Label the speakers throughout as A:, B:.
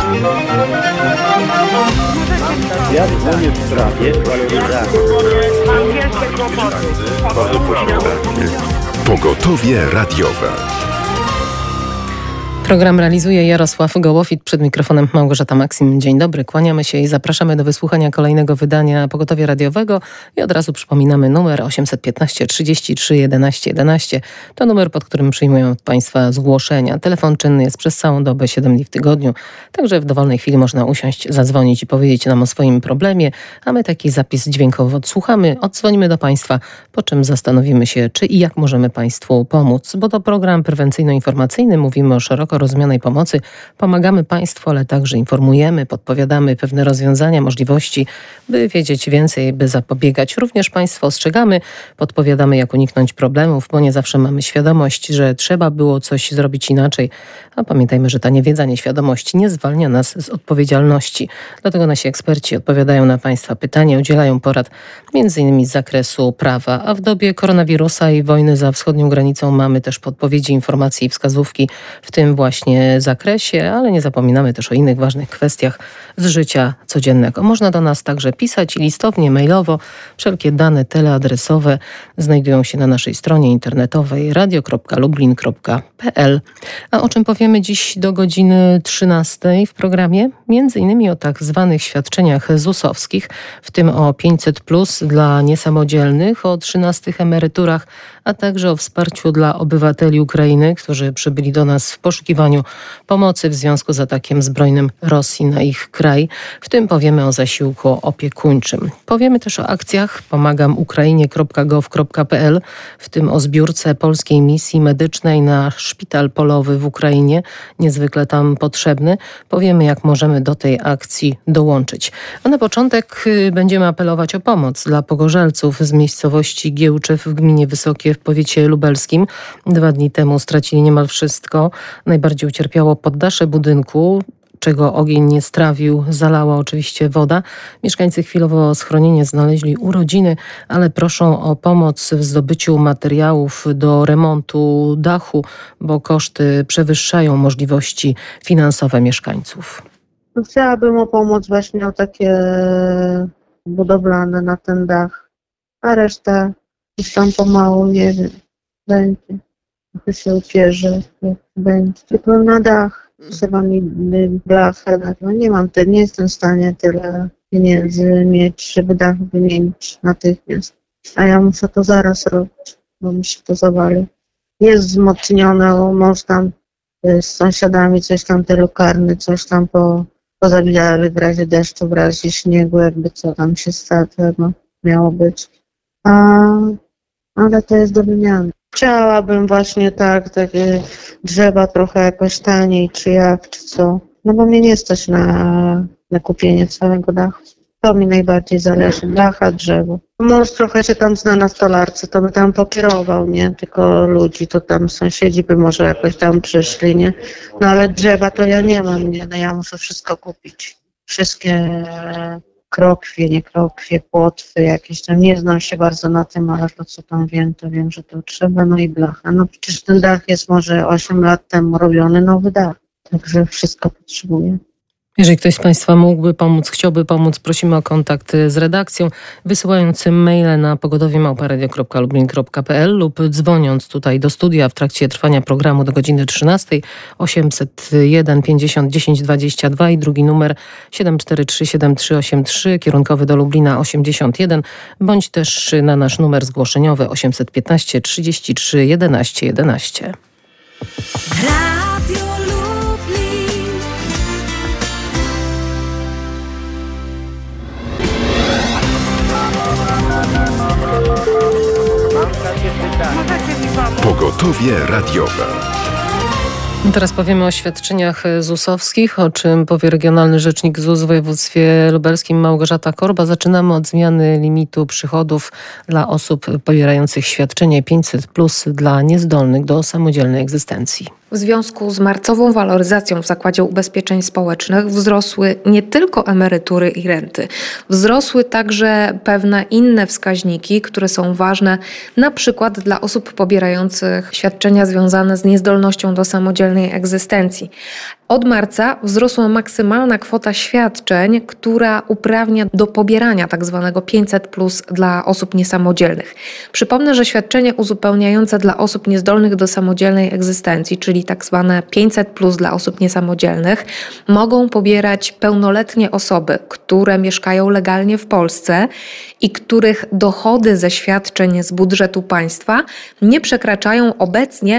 A: Ja dzwonię w sprawie waloryzacji.
B: Pogotowie radiowe.
C: Program realizuje Jarosław Gołofit, przed mikrofonem Małgorzata Maksim. Dzień dobry, kłaniamy się i zapraszamy do wysłuchania kolejnego wydania Pogotowia Radiowego i od razu przypominamy numer 815 33 11 11. To numer, pod którym przyjmują od Państwa zgłoszenia. Telefon czynny jest przez całą dobę, 7 dni w tygodniu, także w dowolnej chwili można usiąść, zadzwonić i powiedzieć nam o swoim problemie, a my taki zapis dźwiękowy odsłuchamy, odzwonimy do Państwa, po czym zastanowimy się, czy i jak możemy Państwu pomóc, bo to program prewencyjno-informacyjny, mówimy o szeroko rozumianej pomocy. Pomagamy Państwu, ale także informujemy, podpowiadamy pewne rozwiązania, możliwości, by wiedzieć więcej, by zapobiegać. Również Państwo ostrzegamy, podpowiadamy, jak uniknąć problemów, bo nie zawsze mamy świadomość, że trzeba było coś zrobić inaczej. A pamiętajmy, że ta niewiedza, nieświadomość nie zwalnia nas z odpowiedzialności. Dlatego nasi eksperci odpowiadają na Państwa pytania, udzielają porad m.in. z zakresu prawa. A w dobie koronawirusa i wojny za wschodnią granicą mamy też podpowiedzi, informacje i wskazówki w tym właśnie zakresie, ale nie zapominamy też o innych ważnych kwestiach z życia codziennego. Można do nas także pisać i listownie, mailowo. Wszelkie dane teleadresowe znajdują się na naszej stronie internetowej radio.lublin.pl. A o czym powiemy dziś do godziny 13 w programie? Między innymi o tak zwanych świadczeniach ZUS-owskich, w tym o 500+ dla niesamodzielnych, o 13 emeryturach, a także o wsparciu dla obywateli Ukrainy, którzy przybyli do nas w poszukiwaniu pomocy w związku z atakiem zbrojnym Rosji na ich kraj. W tym powiemy o zasiłku opiekuńczym. Powiemy też o akcjach pomagamukrainie.gov.pl, w tym o zbiórce polskiej misji medycznej na szpital polowy w Ukrainie, niezwykle tam potrzebny. Powiemy, jak możemy do tej akcji dołączyć. A na początek będziemy apelować o pomoc dla pogorzelców z miejscowości Giełczew w gminie Wysokie w powiecie lubelskim. 2 dni temu stracili niemal wszystko. Najbardziej ucierpiało poddasze budynku, czego ogień nie strawił, zalała oczywiście woda. Mieszkańcy chwilowo schronienie znaleźli u rodziny, ale proszą o pomoc w zdobyciu materiałów do remontu dachu, bo koszty przewyższają możliwości finansowe mieszkańców.
D: Chciałabym o pomoc właśnie o takie budowlane na ten dach, a reszta już tam pomału, nie wiem, będzie. Trochę się upierze, jak będzie. Tylko na dach trzeba mi blachę. No nie jestem w stanie tyle pieniędzy mieć, żeby dach wymienić natychmiast. A ja muszę to zaraz robić, bo mi się to zawali. Jest wzmocnione, mąż tam z sąsiadami coś tam, te lukarny, coś tam pozabijali w razie deszczu, w razie śniegu, jakby co tam się stało, miało być. Ale to jest do wymiany. Chciałabym właśnie takie drzewa trochę jakoś taniej, czy jak, czy co. No bo mnie nie stać na kupienie całego dachu. To mi najbardziej zależy. Dacha, drzewo. Mąż trochę się tam zna na stolarce, to by tam pokierował, nie? Tylko ludzi, to tam sąsiedzi by może jakoś tam przyszli, nie? No ale drzewa to ja nie mam, nie? No ja muszę wszystko kupić. Wszystkie krokwie, nie krokwie, płotwy jakieś tam. Nie znam się bardzo na tym, ale to co tam wiem, to wiem, że to trzeba. No i blacha. No przecież ten dach jest może 8 lat temu robiony, nowy dach. Także wszystko potrzebuję.
C: Jeżeli ktoś z Państwa mógłby pomóc, chciałby pomóc, prosimy o kontakt z redakcją, wysyłając maile na pogodowie@radio.lublin.pl lub dzwoniąc tutaj do studia w trakcie trwania programu do godziny 13 801 50 10 22 i drugi numer 743 7383 kierunkowy do Lublina 81 bądź też na nasz numer zgłoszeniowy 815 33 11 11.
B: Pogotowie radiowe.
C: Teraz powiemy o świadczeniach ZUS-owskich, o czym powie regionalny rzecznik ZUS w województwie lubelskim Małgorzata Korba. Zaczynamy od zmiany limitu przychodów dla osób pobierających świadczenie 500+ dla niezdolnych do samodzielnej egzystencji.
E: W związku z marcową waloryzacją w Zakładzie Ubezpieczeń Społecznych wzrosły nie tylko emerytury i renty. Wzrosły także pewne inne wskaźniki, które są ważne na przykład dla osób pobierających świadczenia związane z niezdolnością do samodzielnej egzystencji. Od marca wzrosła maksymalna kwota świadczeń, która uprawnia do pobierania tzw. 500+ dla osób niesamodzielnych. Przypomnę, że świadczenie uzupełniające dla osób niezdolnych do samodzielnej egzystencji, czyli tzw. 500+ dla osób niesamodzielnych, mogą pobierać pełnoletnie osoby, które mieszkają legalnie w Polsce i których dochody ze świadczeń z budżetu państwa nie przekraczają obecnie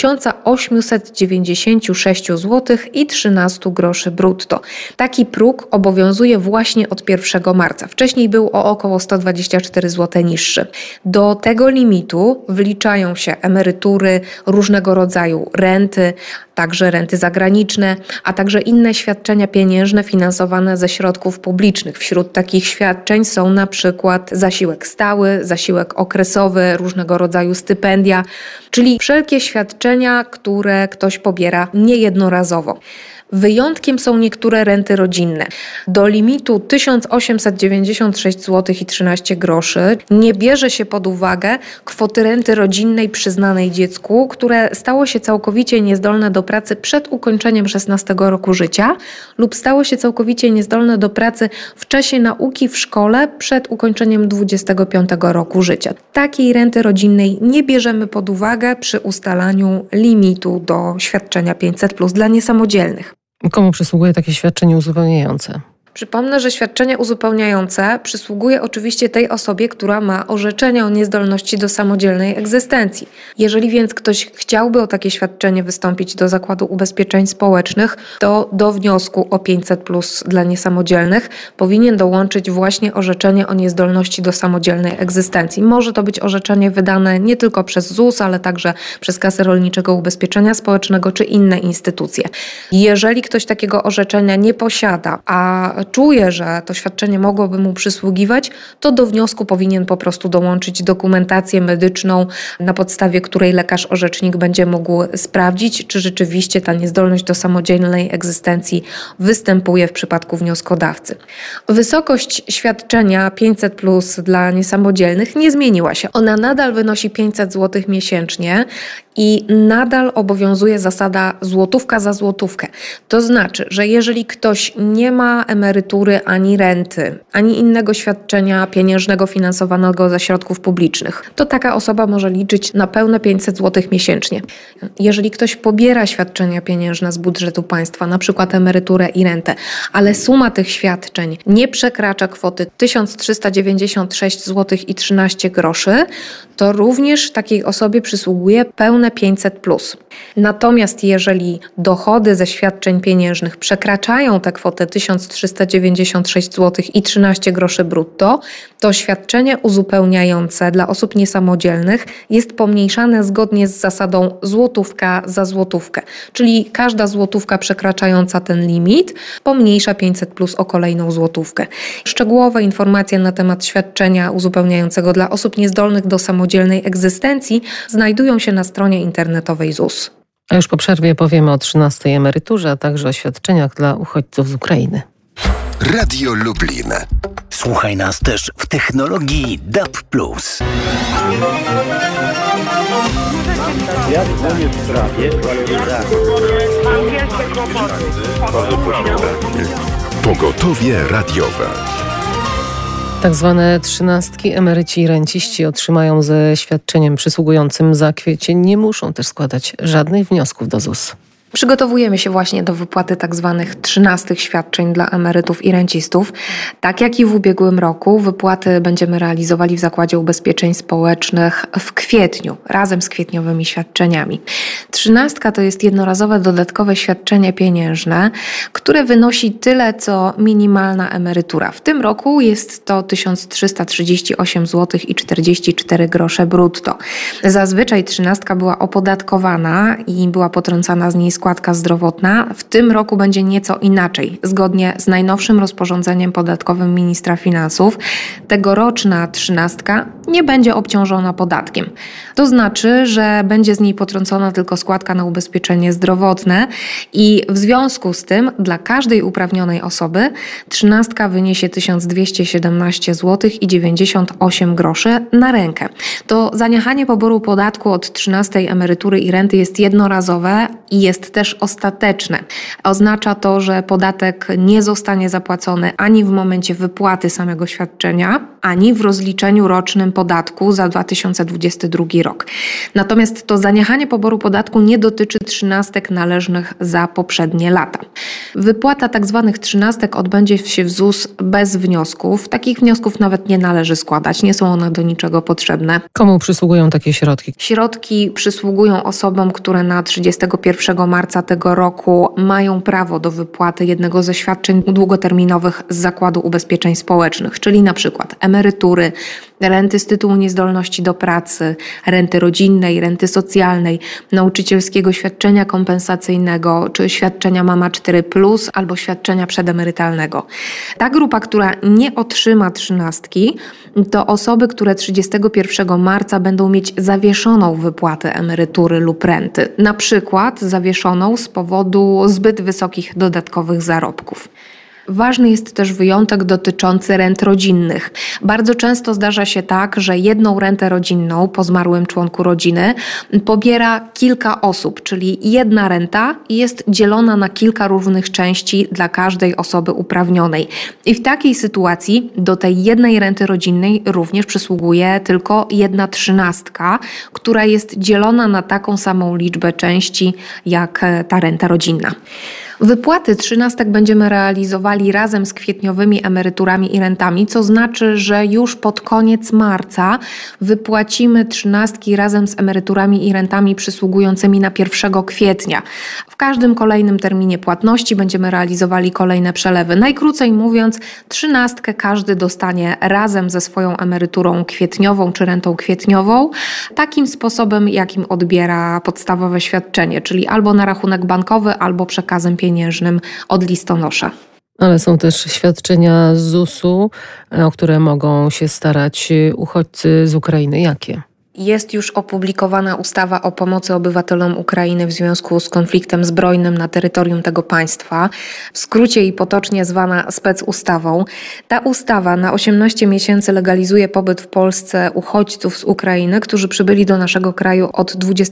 E: 1896 zł i 13 groszy brutto. Taki próg obowiązuje właśnie od 1 marca. Wcześniej był o około 124 zł niższy. Do tego limitu wliczają się emerytury, różnego rodzaju renty, także renty zagraniczne, a także inne świadczenia pieniężne finansowane ze środków publicznych. Wśród takich świadczeń są na przykład zasiłek stały, zasiłek okresowy, różnego rodzaju stypendia, czyli wszelkie świadczenia, które ktoś pobiera niejednorazowo. Wyjątkiem są niektóre renty rodzinne. Do limitu 1896 zł i 13 groszy nie bierze się pod uwagę kwoty renty rodzinnej przyznanej dziecku, które stało się całkowicie niezdolne do pracy przed ukończeniem 16 roku życia lub stało się całkowicie niezdolne do pracy w czasie nauki w szkole przed ukończeniem 25 roku życia. Takiej renty rodzinnej nie bierzemy pod uwagę przy ustalaniu limitu do świadczenia 500+ dla niesamodzielnych.
C: Komu przysługuje takie świadczenie uzupełniające?
E: Przypomnę, że świadczenie uzupełniające przysługuje oczywiście tej osobie, która ma orzeczenie o niezdolności do samodzielnej egzystencji. Jeżeli więc ktoś chciałby o takie świadczenie wystąpić do Zakładu Ubezpieczeń Społecznych, to do wniosku o 500+ dla niesamodzielnych powinien dołączyć właśnie orzeczenie o niezdolności do samodzielnej egzystencji. Może to być orzeczenie wydane nie tylko przez ZUS, ale także przez Kasę Rolniczego Ubezpieczenia Społecznego czy inne instytucje. Jeżeli ktoś takiego orzeczenia nie posiada, a czuje, że to świadczenie mogłoby mu przysługiwać, to do wniosku powinien po prostu dołączyć dokumentację medyczną, na podstawie której lekarz-orzecznik będzie mógł sprawdzić, czy rzeczywiście ta niezdolność do samodzielnej egzystencji występuje w przypadku wnioskodawcy. Wysokość świadczenia 500+ dla niesamodzielnych nie zmieniła się. Ona nadal wynosi 500 zł miesięcznie i nadal obowiązuje zasada złotówka za złotówkę. To znaczy, że jeżeli ktoś nie ma emerytury ani renty, ani innego świadczenia pieniężnego finansowanego ze środków publicznych, to taka osoba może liczyć na pełne 500 zł miesięcznie. Jeżeli ktoś pobiera świadczenia pieniężne z budżetu państwa, na przykład emeryturę i rentę, ale suma tych świadczeń nie przekracza kwoty 1396 zł i 13 groszy, to również takiej osobie przysługuje pełne 500+. Natomiast jeżeli dochody ze świadczeń pieniężnych przekraczają tę kwotę 1396 zł i 13 groszy brutto, to świadczenie uzupełniające dla osób niesamodzielnych jest pomniejszane zgodnie z zasadą złotówka za złotówkę. Czyli każda złotówka przekraczająca ten limit pomniejsza 500+ o kolejną złotówkę. Szczegółowe informacje na temat świadczenia uzupełniającego dla osób niezdolnych do samodzielnej egzystencji znajdują się na stronie internetowej ZUS.
C: A już po przerwie powiemy o 13. emeryturze, a także o świadczeniach dla uchodźców z Ukrainy.
B: Radio Lublin.
F: Słuchaj nas też w technologii DAB+.
A: Ja dzwonię w sprawie waloryzacji.
B: Pogotowie radiowe.
C: Tak zwane 13. emeryci i renciści otrzymają ze świadczeniem przysługującym za kwiecień nie muszą też składać żadnych wniosków do ZUS.
E: Przygotowujemy się właśnie do wypłaty tzw. 13 świadczeń dla emerytów i rencistów. Tak jak i w ubiegłym roku, wypłaty będziemy realizowali w Zakładzie Ubezpieczeń Społecznych w kwietniu, razem z kwietniowymi świadczeniami. 13 to jest jednorazowe dodatkowe świadczenie pieniężne, które wynosi tyle, co minimalna emerytura. W tym roku jest to 1338 zł i 44 grosze brutto. Zazwyczaj 13 była opodatkowana i była potrącana z niej składka zdrowotna. W tym roku będzie nieco inaczej. Zgodnie z najnowszym rozporządzeniem podatkowym ministra finansów, tegoroczna 13 nie będzie obciążona podatkiem. To znaczy, że będzie z niej potrącona tylko składka na ubezpieczenie zdrowotne i w związku z tym dla każdej uprawnionej osoby 13 wyniesie 1217 zł i 98 groszy na rękę. To zaniechanie poboru podatku od 13 emerytury i renty jest jednorazowe i jest jest też ostateczne. Oznacza to, że podatek nie zostanie zapłacony ani w momencie wypłaty samego świadczenia, ani w rozliczeniu rocznym podatku za 2022 rok. Natomiast to zaniechanie poboru podatku nie dotyczy trzynastek należnych za poprzednie lata. Wypłata tzw. trzynastek odbędzie się w ZUS bez wniosków. Takich wniosków nawet nie należy składać, nie są one do niczego potrzebne.
C: Komu przysługują takie środki?
E: Środki przysługują osobom, które na 31 marca tego roku mają prawo do wypłaty jednego ze świadczeń długoterminowych z Zakładu Ubezpieczeń Społecznych, czyli na przykład emerytury, renty z tytułu niezdolności do pracy, renty rodzinnej, renty socjalnej, nauczycielskiego świadczenia kompensacyjnego czy świadczenia Mama 4+, albo świadczenia przedemerytalnego. Ta grupa, która nie otrzyma trzynastki, to osoby, które 31 marca będą mieć zawieszoną wypłatę emerytury lub renty, na przykład zawieszoną z powodu zbyt wysokich dodatkowych zarobków. Ważny jest też wyjątek dotyczący rent rodzinnych. Bardzo często zdarza się tak, że jedną rentę rodzinną po zmarłym członku rodziny pobiera kilka osób, czyli jedna renta jest dzielona na kilka różnych części dla każdej osoby uprawnionej. I w takiej sytuacji do tej jednej renty rodzinnej również przysługuje tylko jedna trzynastka, która jest dzielona na taką samą liczbę części jak ta renta rodzinna. Wypłaty trzynastek będziemy realizowali razem z kwietniowymi emeryturami i rentami, co znaczy, że już pod koniec marca wypłacimy trzynastki razem z emeryturami i rentami przysługującymi na 1 kwietnia. W każdym kolejnym terminie płatności będziemy realizowali kolejne przelewy. Najkrócej mówiąc, trzynastkę każdy dostanie razem ze swoją emeryturą kwietniową czy rentą kwietniową, takim sposobem, jakim odbiera podstawowe świadczenie, czyli albo na rachunek bankowy, albo przekazem pieniężnym od listonosza.
C: Ale są też świadczenia z ZUS-u, o które mogą się starać uchodźcy z Ukrainy. Jakie?
E: Jest już opublikowana ustawa o pomocy obywatelom Ukrainy w związku z konfliktem zbrojnym na terytorium tego państwa, w skrócie i potocznie zwana specustawą. Ta ustawa na 18 miesięcy legalizuje pobyt w Polsce uchodźców z Ukrainy, którzy przybyli do naszego kraju od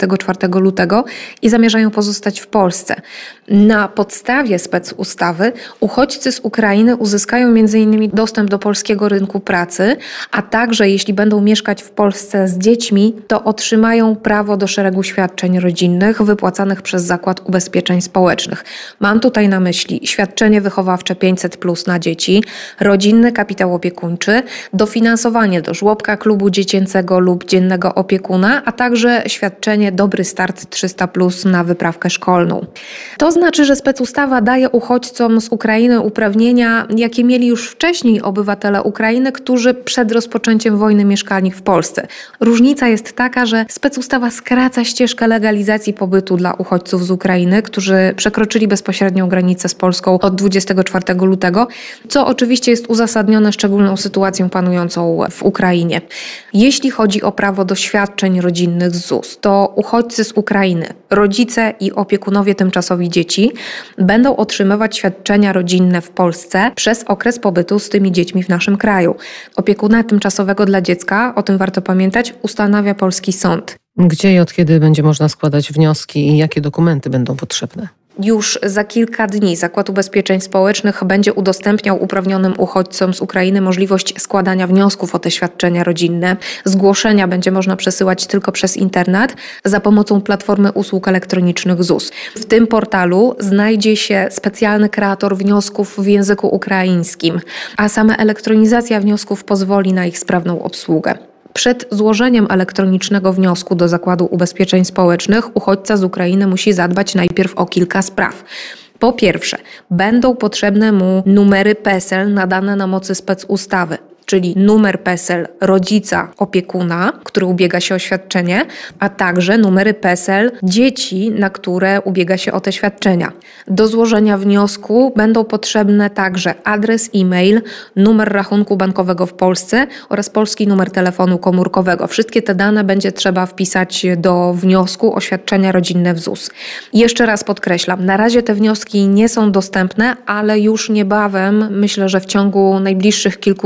E: 24 lutego i zamierzają pozostać w Polsce. Na podstawie specustawy uchodźcy z Ukrainy uzyskają m.in. dostęp do polskiego rynku pracy, a także jeśli będą mieszkać w Polsce z dziećmi, to otrzymają prawo do szeregu świadczeń rodzinnych wypłacanych przez Zakład Ubezpieczeń Społecznych. Mam tutaj na myśli świadczenie wychowawcze 500+ na dzieci, rodzinny kapitał opiekuńczy, dofinansowanie do żłobka, klubu dziecięcego lub dziennego opiekuna, a także świadczenie Dobry Start 300+ na wyprawkę szkolną. To znaczy, że specustawa daje uchodźcom z Ukrainy uprawnienia, jakie mieli już wcześniej obywatele Ukrainy, którzy przed rozpoczęciem wojny mieszkali w Polsce. Różnica jest taka, że specustawa skraca ścieżkę legalizacji pobytu dla uchodźców z Ukrainy, którzy przekroczyli bezpośrednią granicę z Polską od 24 lutego, co oczywiście jest uzasadnione szczególną sytuacją panującą w Ukrainie. Jeśli chodzi o prawo do świadczeń rodzinnych z ZUS, to uchodźcy z Ukrainy, rodzice i opiekunowie tymczasowi dzieci będą otrzymywać świadczenia rodzinne w Polsce przez okres pobytu z tymi dziećmi w naszym kraju. Opiekuna tymczasowego dla dziecka, o tym warto pamiętać, ustanawia polski sąd.
C: Gdzie i od kiedy będzie można składać wnioski i jakie dokumenty będą potrzebne?
E: Już za kilka dni Zakład Ubezpieczeń Społecznych będzie udostępniał uprawnionym uchodźcom z Ukrainy możliwość składania wniosków o te świadczenia rodzinne. Zgłoszenia będzie można przesyłać tylko przez internet za pomocą platformy usług elektronicznych ZUS. W tym portalu znajdzie się specjalny kreator wniosków w języku ukraińskim, a sama elektronizacja wniosków pozwoli na ich sprawną obsługę. Przed złożeniem elektronicznego wniosku do Zakładu Ubezpieczeń Społecznych uchodźca z Ukrainy musi zadbać najpierw o kilka spraw. Po pierwsze, będą potrzebne mu numery PESEL nadane na mocy specustawy, czyli numer PESEL rodzica, opiekuna, który ubiega się o świadczenie, a także numery PESEL dzieci, na które ubiega się o te świadczenia. Do złożenia wniosku będą potrzebne także adres e-mail, numer rachunku bankowego w Polsce oraz polski numer telefonu komórkowego. Wszystkie te dane będzie trzeba wpisać do wniosku o świadczenia rodzinne w ZUS. Jeszcze raz podkreślam, na razie te wnioski nie są dostępne, ale już niebawem, myślę, że w ciągu najbliższych kilku dni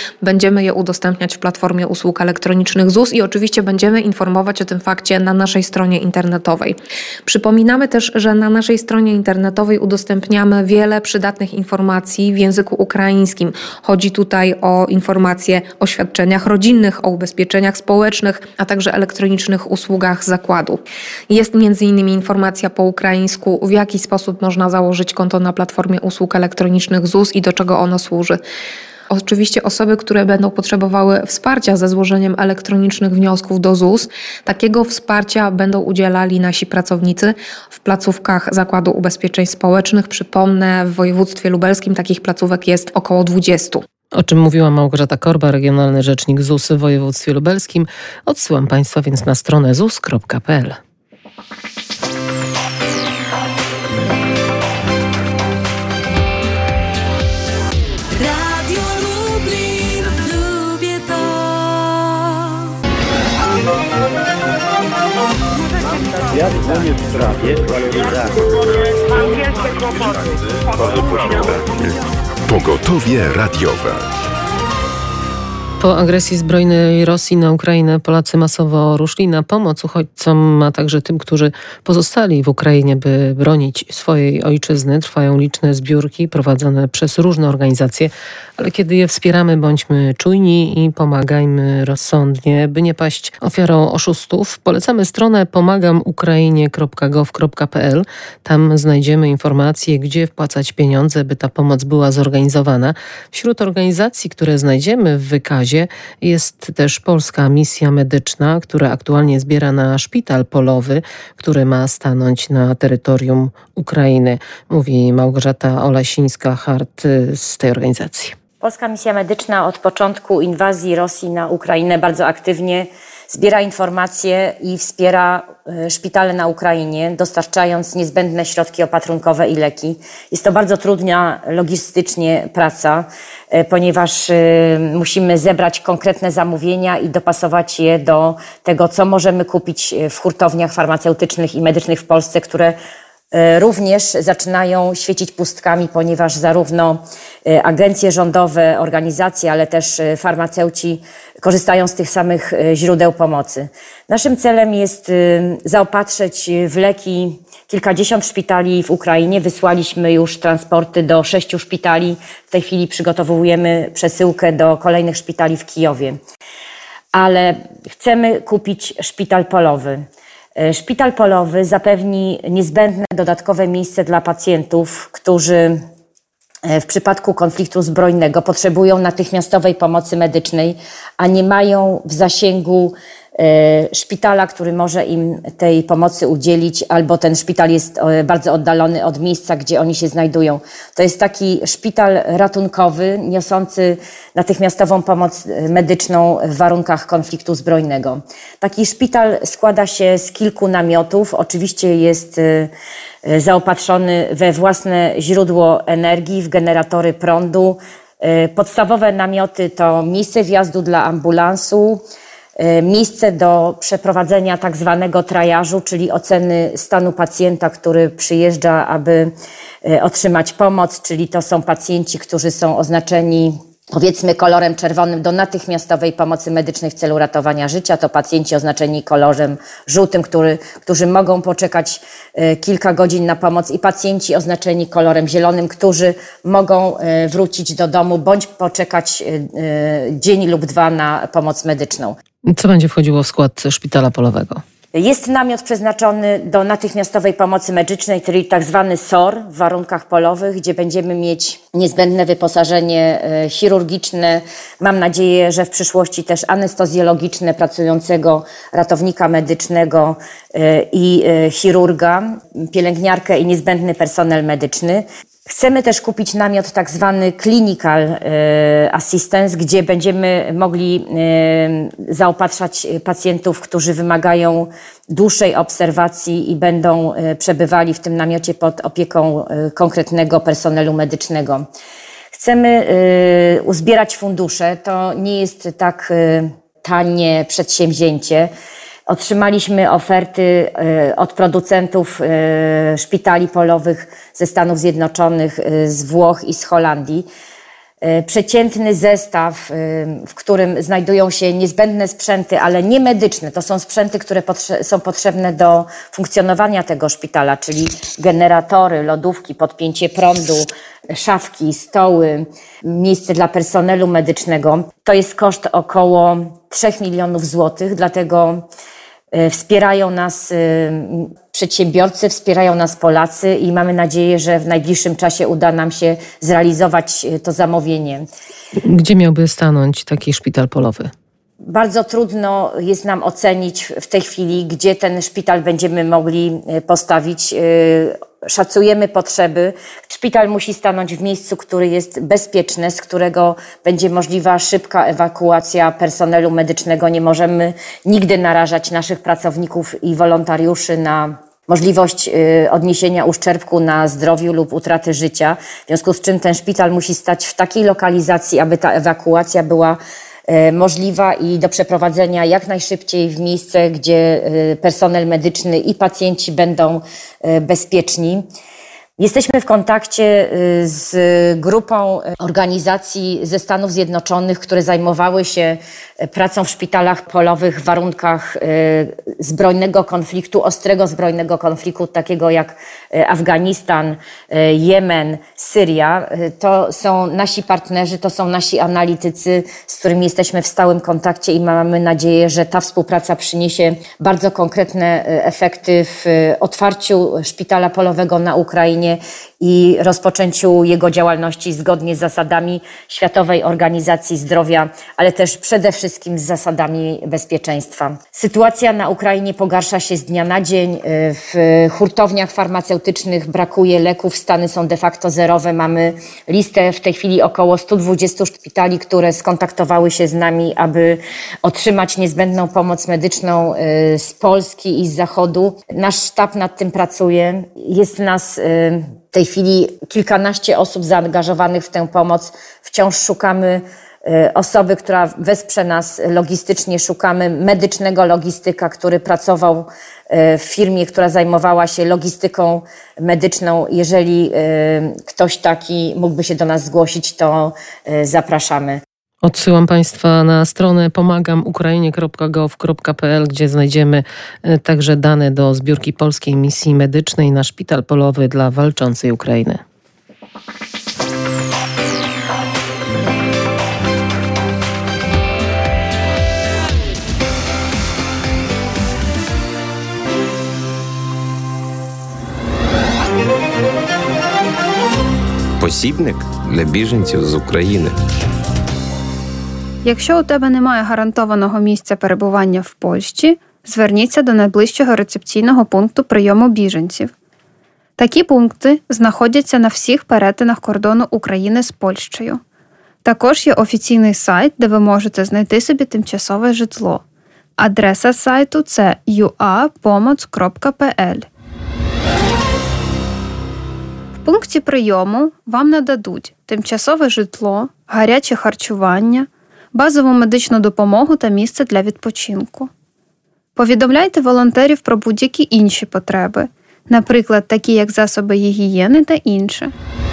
E: Będziemy je udostępniać w platformie usług elektronicznych ZUS i oczywiście będziemy informować o tym fakcie na naszej stronie internetowej. Przypominamy też, że na naszej stronie internetowej udostępniamy wiele przydatnych informacji w języku ukraińskim. Chodzi tutaj o informacje o świadczeniach rodzinnych, o ubezpieczeniach społecznych, a także elektronicznych usługach zakładu. Jest m.in. informacja po ukraińsku, w jaki sposób można założyć konto na platformie usług elektronicznych ZUS i do czego ono służy. Oczywiście osoby, które będą potrzebowały wsparcia ze złożeniem elektronicznych wniosków do ZUS, takiego wsparcia będą udzielali nasi pracownicy w placówkach Zakładu Ubezpieczeń Społecznych. Przypomnę, w województwie lubelskim takich placówek jest około 20.
C: O czym mówiła Małgorzata Korba, regionalny rzecznik ZUS w województwie lubelskim. Odsyłam Państwa więc na stronę zus.pl.
A: Świat dzwoni w sprawie waloryzacji.
B: Pogotowie radiowe.
C: Po agresji zbrojnej Rosji na Ukrainę Polacy masowo ruszyli na pomoc uchodźcom, a także tym, którzy pozostali w Ukrainie, by bronić swojej ojczyzny. Trwają liczne zbiórki prowadzone przez różne organizacje, ale kiedy je wspieramy, bądźmy czujni i pomagajmy rozsądnie, by nie paść ofiarą oszustów. Polecamy stronę pomagamukrainie.gov.pl. Tam znajdziemy informacje, gdzie wpłacać pieniądze, by ta pomoc była zorganizowana. Wśród organizacji, które znajdziemy w wykazie, jest też Polska Misja Medyczna, która aktualnie zbiera na szpital polowy, który ma stanąć na terytorium Ukrainy. Mówi Małgorzata Olasińska-Hart z tej organizacji.
G: Polska Misja Medyczna od początku inwazji Rosji na Ukrainę bardzo aktywnie zbiera informacje i wspiera szpitale na Ukrainie, dostarczając niezbędne środki opatrunkowe i leki. Jest to bardzo trudna logistycznie praca, ponieważ musimy zebrać konkretne zamówienia i dopasować je do tego, co możemy kupić w hurtowniach farmaceutycznych i medycznych w Polsce, które również zaczynają świecić pustkami, ponieważ zarówno agencje rządowe, organizacje, ale też farmaceuci korzystają z tych samych źródeł pomocy. Naszym celem jest zaopatrzyć w leki kilkadziesiąt szpitali w Ukrainie. Wysłaliśmy już transporty do 6 szpitali. W tej chwili przygotowujemy przesyłkę do kolejnych szpitali w Kijowie. Ale chcemy kupić szpital polowy. Szpital polowy zapewni niezbędne dodatkowe miejsce dla pacjentów, którzy w przypadku konfliktu zbrojnego potrzebują natychmiastowej pomocy medycznej, a nie mają w zasięgu szpitala, który może im tej pomocy udzielić, albo ten szpital jest bardzo oddalony od miejsca, gdzie oni się znajdują. To jest taki szpital ratunkowy, niosący natychmiastową pomoc medyczną w warunkach konfliktu zbrojnego. Taki szpital składa się z kilku namiotów. Oczywiście jest zaopatrzony we własne źródło energii, w generatory prądu. Podstawowe namioty to miejsce wjazdu dla ambulansu, miejsce do przeprowadzenia tak zwanego triażu, czyli oceny stanu pacjenta, który przyjeżdża, aby otrzymać pomoc, czyli to są pacjenci, którzy są oznaczeni powiedzmy kolorem czerwonym do natychmiastowej pomocy medycznej w celu ratowania życia. To pacjenci oznaczeni kolorem żółtym, którzy mogą poczekać kilka godzin na pomoc, i pacjenci oznaczeni kolorem zielonym, którzy mogą wrócić do domu bądź poczekać dzień lub dwa na pomoc medyczną.
C: Co będzie wchodziło w skład szpitala polowego?
G: Jest namiot przeznaczony do natychmiastowej pomocy medycznej, czyli tak zwany SOR w warunkach polowych, gdzie będziemy mieć niezbędne wyposażenie chirurgiczne. Mam nadzieję, że w przyszłości też anestezjologiczne, pracującego ratownika medycznego i chirurga, pielęgniarkę i niezbędny personel medyczny. Chcemy też kupić namiot tak zwany clinical assistance, gdzie będziemy mogli zaopatrzać pacjentów, którzy wymagają dłuższej obserwacji i będą przebywali w tym namiocie pod opieką konkretnego personelu medycznego. Chcemy uzbierać fundusze. To nie jest tak tanie przedsięwzięcie. Otrzymaliśmy oferty od producentów szpitali polowych ze Stanów Zjednoczonych, z Włoch i z Holandii. przeciętny zestaw, w którym znajdują się niezbędne sprzęty, ale nie medyczne. To są sprzęty, które są potrzebne do funkcjonowania tego szpitala, czyli generatory, lodówki, podpięcie prądu, szafki, stoły, miejsce dla personelu medycznego. To jest koszt około 3 milionów złotych, dlatego wspierają nas przedsiębiorcy, wspierają nas Polacy i mamy nadzieję, że w najbliższym czasie uda nam się zrealizować to zamówienie.
C: Gdzie miałby stanąć taki szpital polowy?
G: Bardzo trudno jest nam ocenić w tej chwili, gdzie ten szpital będziemy mogli postawić. Szacujemy potrzeby. Szpital musi stanąć w miejscu, który jest bezpieczne, z którego będzie możliwa szybka ewakuacja personelu medycznego. Nie możemy nigdy narażać naszych pracowników i wolontariuszy na możliwość odniesienia uszczerbku na zdrowiu lub utraty życia. W związku z czym ten szpital musi stać w takiej lokalizacji, aby ta ewakuacja była możliwa i do przeprowadzenia jak najszybciej w miejsce, gdzie personel medyczny i pacjenci będą bezpieczni. Jesteśmy w kontakcie z grupą organizacji ze Stanów Zjednoczonych, które zajmowały się pracą w szpitalach polowych w warunkach zbrojnego konfliktu, ostrego zbrojnego konfliktu, takiego jak Afganistan, Jemen, Syria. To są nasi partnerzy, to są nasi analitycy, z którymi jesteśmy w stałym kontakcie i mamy nadzieję, że ta współpraca przyniesie bardzo konkretne efekty w otwarciu szpitala polowego na Ukrainie i rozpoczęciu jego działalności zgodnie z zasadami Światowej Organizacji Zdrowia, ale też przede wszystkim z zasadami bezpieczeństwa. Sytuacja na Ukrainie pogarsza się z dnia na dzień. W hurtowniach farmaceutycznych brakuje leków, stany są de facto zerowe. Mamy listę w tej chwili około 120 szpitali, które skontaktowały się z nami, aby otrzymać niezbędną pomoc medyczną z Polski i z Zachodu. Nasz sztab nad tym pracuje. Jest nas w tej chwili kilkanaście osób zaangażowanych w tę pomoc. Wciąż szukamy osoby, która wesprze nas logistycznie. Szukamy medycznego logistyka, który pracował w firmie, która zajmowała się logistyką medyczną. Jeżeli ktoś taki mógłby się do nas zgłosić, to zapraszamy.
C: Odsyłam Państwa na stronę pomagamukrainie.gov.pl, gdzie znajdziemy także dane do zbiórki polskiej misji medycznej na szpital polowy dla walczącej Ukrainy.
H: Посібник для біженців з України.
I: Якщо у тебе немає гарантованого місця перебування в Польщі, зверніться до найближчого рецепційного пункту прийому біженців. Такі пункти знаходяться на всіх перетинах кордону України з Польщею. Також є офіційний сайт, де ви можете знайти собі тимчасове житло. Адреса сайту – це ua.pomoc.pl. В пункті прийому вам нададуть тимчасове житло, гаряче харчування, базову медичну допомогу та місце для відпочинку. Повідомляйте волонтерів про будь-які інші потреби, наприклад, такі як засоби гігієни та інше.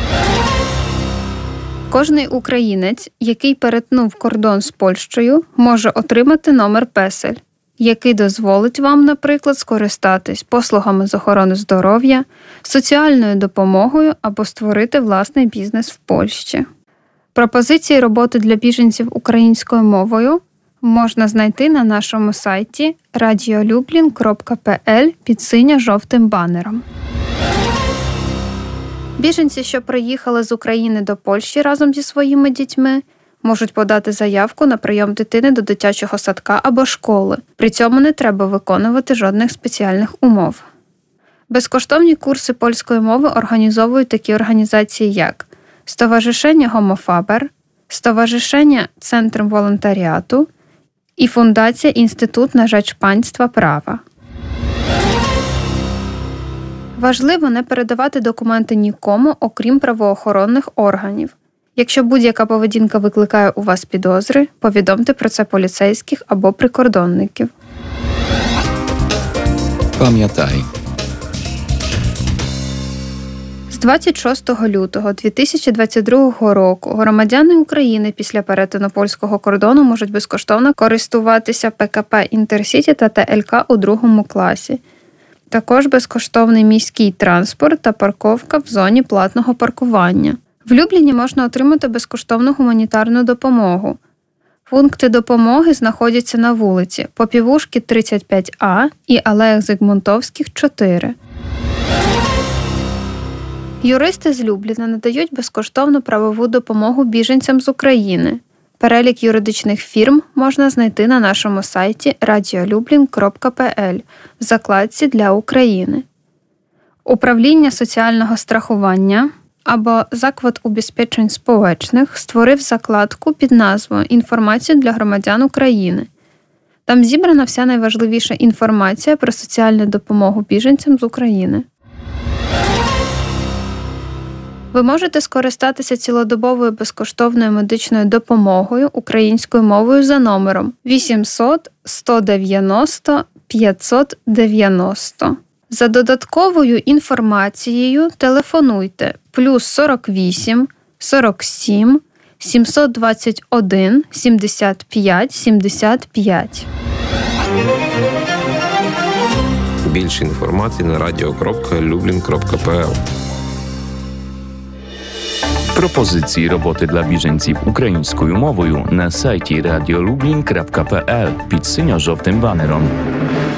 I: Кожний українець, який перетнув кордон з Польщею, може отримати номер песель, який дозволить вам, наприклад, скористатись послугами з охорони здоров'я, соціальною допомогою або створити власний бізнес в Польщі. Пропозиції роботи для біженців українською мовою можна знайти на нашому сайті radiolublin.pl під синьо-жовтим банером. Біженці, що приїхали з України до Польщі разом зі своїми дітьми, можуть подати заявку на прийом дитини до дитячого садка або школи. При цьому не треба виконувати жодних спеціальних умов. Безкоштовні курси польської мови організовують такі організації, як Stowarzyszenie Homofaber, Stowarzyszenie Centrum Wolontariatu i Fundacja Instytut na Rzecz Państwa Prawa. Важливо не передавати документи нікому, окрім правоохоронних органів. Якщо будь-яка поведінка викликає у вас підозри, повідомте про це поліцейських або прикордонників.
J: Пам'ятай.
I: 26 лютого 2022 року громадяни України після перетину польського кордону можуть безкоштовно користуватися ПКП «Інтерсіті» та ТЛК у другому класі. Також безкоштовний міський транспорт та парковка в зоні платного паркування. В Любліні можна отримати безкоштовну гуманітарну допомогу. Пункти допомоги знаходяться на вулиці Попівушки, 35А і Алеях Зигмунтовських, 4. Юристи з Любліна надають безкоштовну правову допомогу біженцям з України. Перелік юридичних фірм можна знайти на нашому сайті radiolublin.pl в закладці «Для України». Управління соціального страхування або Заклад убезпечень społecznych створив закладку під назвою «Інформацію для громадян України». Там зібрана вся найважливіша інформація про соціальну допомогу біженцям з України. Ви можете скористатися цілодобовою безкоштовною медичною допомогою українською мовою за номером 800 190 590. За додатковою інформацією телефонуйте +48 47 721 75 75.
H: Більше інформації на radio.lublin.pl.
J: Пропозиції роботи для біженців українською мовою на сайті radiolublin.pl під синьо-жовтим банером.